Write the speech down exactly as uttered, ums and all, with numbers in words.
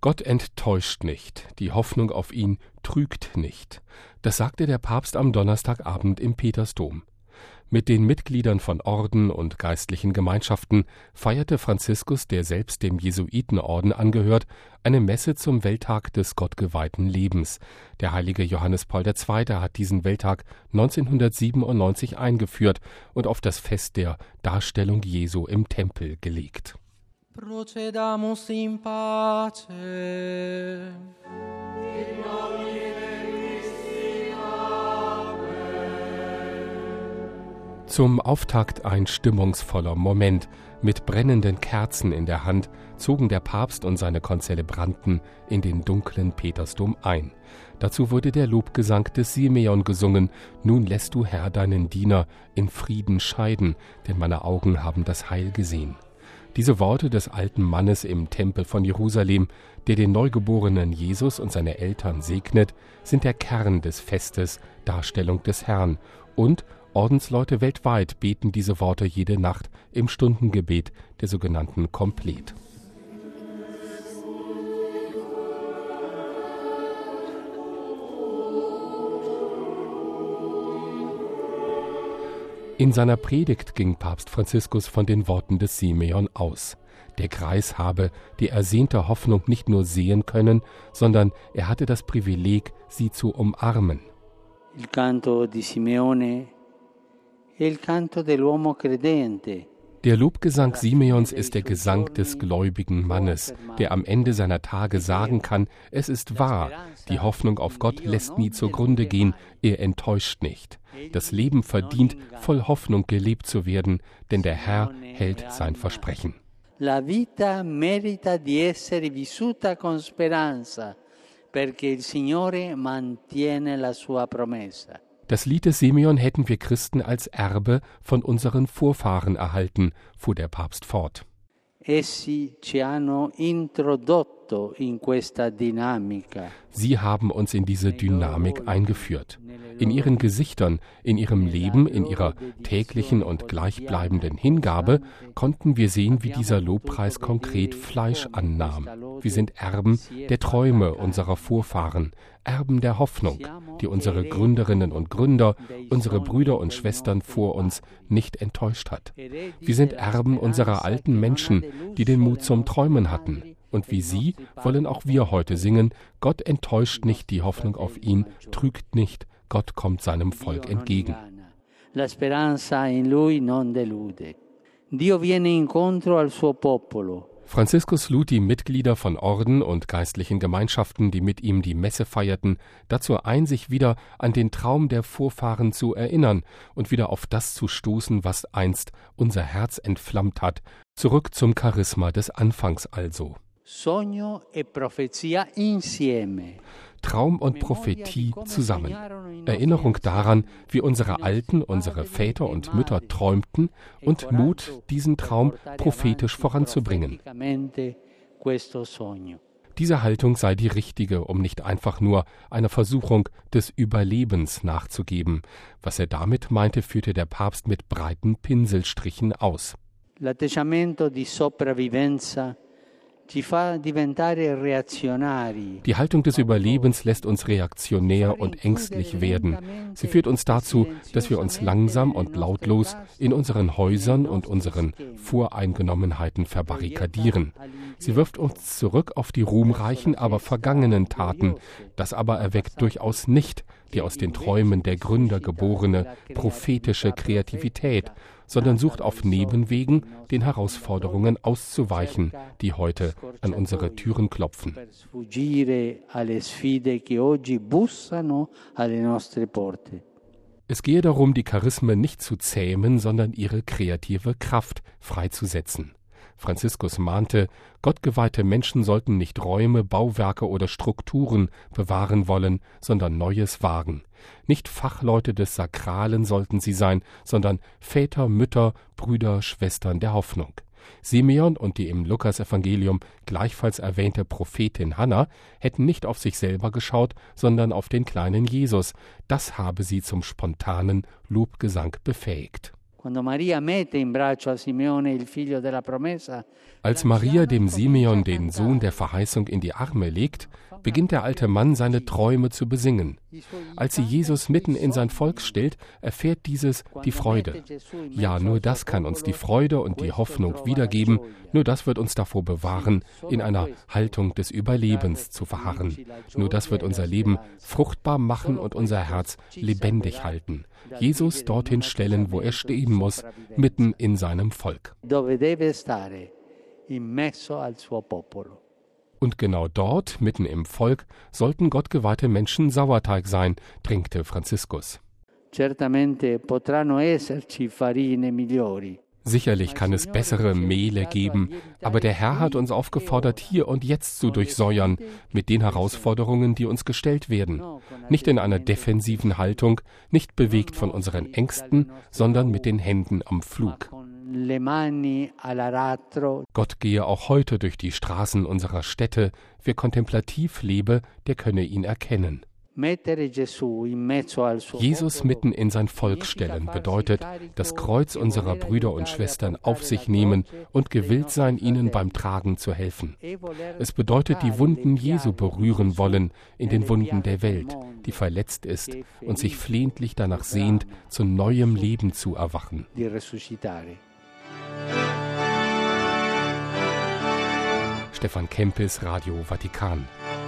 Gott enttäuscht nicht, die Hoffnung auf ihn trügt nicht. Das sagte der Papst am Donnerstagabend im Petersdom. Mit den Mitgliedern von Orden und geistlichen Gemeinschaften feierte Franziskus, der selbst dem Jesuitenorden angehört, eine Messe zum Welttag des gottgeweihten Lebens. Der heilige Johannes Paul der Zweite hat diesen Welttag neunzehnhundertsiebenundneunzig eingeführt und auf das Fest der Darstellung Jesu im Tempel gelegt. Procedamus in pace. Zum Auftakt ein stimmungsvoller Moment. Mit brennenden Kerzen in der Hand zogen der Papst und seine Konzelebranten in den dunklen Petersdom ein. Dazu wurde der Lobgesang des Simeon gesungen: Nun lässt du, Herr, deinen Diener in Frieden scheiden, denn meine Augen haben das Heil gesehen. Diese Worte des alten Mannes im Tempel von Jerusalem, der den neugeborenen Jesus und seine Eltern segnet, sind der Kern des Festes, Darstellung des Herrn. Und Ordensleute weltweit beten diese Worte jede Nacht im Stundengebet der sogenannten Komplet. In seiner Predigt ging Papst Franziskus von den Worten des Simeon aus. Der Greis habe die ersehnte Hoffnung nicht nur sehen können, sondern er hatte das Privileg, sie zu umarmen. Il canto di Simeone è il canto dell'uomo credente. Der Lobgesang Simeons ist der Gesang des gläubigen Mannes, der am Ende seiner Tage sagen kann: Es ist wahr, die Hoffnung auf Gott lässt nie zugrunde gehen, er enttäuscht nicht. Das Leben verdient, voll Hoffnung gelebt zu werden, denn der Herr hält sein Versprechen. La vita merita di essere vissuta con speranza, perché il Signore mantiene la sua promessa. Das Lied des Simeon hätten wir Christen als Erbe von unseren Vorfahren erhalten, fuhr der Papst fort. Essi ci hanno introdotto in questa dinamica. Sie haben uns in diese Dynamik eingeführt. In ihren Gesichtern, in ihrem Leben, in ihrer täglichen und gleichbleibenden Hingabe konnten wir sehen, wie dieser Lobpreis konkret Fleisch annahm. Wir sind Erben der Träume unserer Vorfahren, Erben der Hoffnung, die unsere Gründerinnen und Gründer, unsere Brüder und Schwestern vor uns nicht enttäuscht hat. Wir sind Erben unserer alten Menschen, die den Mut zum Träumen hatten. Und wie sie wollen auch wir heute singen: Gott enttäuscht nicht, die Hoffnung auf ihn trügt nicht, Gott kommt seinem Volk entgegen. La speranza in lui non delude. Dio viene incontro al suo popolo. Franziskus lud die Mitglieder von Orden und geistlichen Gemeinschaften, die mit ihm die Messe feierten, dazu ein, sich wieder an den Traum der Vorfahren zu erinnern und wieder auf das zu stoßen, was einst unser Herz entflammt hat, zurück zum Charisma des Anfangs also. Sogno e profezia insieme. Traum und Prophetie zusammen. Erinnerung daran, wie unsere Alten, unsere Väter und Mütter träumten und Mut, diesen Traum prophetisch voranzubringen. Diese Haltung sei die richtige, um nicht einfach nur einer Versuchung des Überlebens nachzugeben. Was er damit meinte, führte der Papst mit breiten Pinselstrichen aus. L'atteggiamento di sopravvivenza Die Haltung des Überlebens lässt uns reaktionär und ängstlich werden. Sie führt uns dazu, dass wir uns langsam und lautlos in unseren Häusern und unseren Voreingenommenheiten verbarrikadieren. Sie wirft uns zurück auf die ruhmreichen, aber vergangenen Taten. Das aber erweckt durchaus nicht die aus den Träumen der Gründer geborene prophetische Kreativität, sondern sucht auf Nebenwegen, den Herausforderungen auszuweichen, die heute an unsere Türen klopfen. Es gehe darum, die Charismen nicht zu zähmen, sondern ihre kreative Kraft freizusetzen. Franziskus mahnte, gottgeweihte Menschen sollten nicht Räume, Bauwerke oder Strukturen bewahren wollen, sondern Neues wagen. Nicht Fachleute des Sakralen sollten sie sein, sondern Väter, Mütter, Brüder, Schwestern der Hoffnung. Simeon und die im Lukasevangelium gleichfalls erwähnte Prophetin Hannah hätten nicht auf sich selber geschaut, sondern auf den kleinen Jesus. Das habe sie zum spontanen Lobgesang befähigt. Als Maria dem Simeon den Sohn der Verheißung in die Arme legt, beginnt der alte Mann seine Träume zu besingen. Als sie Jesus mitten in sein Volk stellt, erfährt dieses die Freude. Ja, nur das kann uns die Freude und die Hoffnung wiedergeben, nur das wird uns davor bewahren, in einer Haltung des Überlebens zu verharren. Nur das wird unser Leben fruchtbar machen und unser Herz lebendig halten. Jesus dorthin stellen, wo er stehen muss, mitten in seinem Volk. Und genau dort, mitten im Volk, sollten gottgeweihte Menschen Sauerteig sein, drängte Franziskus. Sicherlich kann es bessere Mehle geben, aber der Herr hat uns aufgefordert, hier und jetzt zu durchsäuern mit den Herausforderungen, die uns gestellt werden. Nicht in einer defensiven Haltung, nicht bewegt von unseren Ängsten, sondern mit den Händen am Pflug. Gott gehe auch heute durch die Straßen unserer Städte. Wer kontemplativ lebe, der könne ihn erkennen. Jesus mitten in sein Volk stellen bedeutet, das Kreuz unserer Brüder und Schwestern auf sich nehmen und gewillt sein, ihnen beim Tragen zu helfen. Es bedeutet, die Wunden Jesu berühren wollen, in den Wunden der Welt, die verletzt ist und sich flehentlich danach sehnt, zu neuem Leben zu erwachen. Stefan Kempis, Radio Vatikan.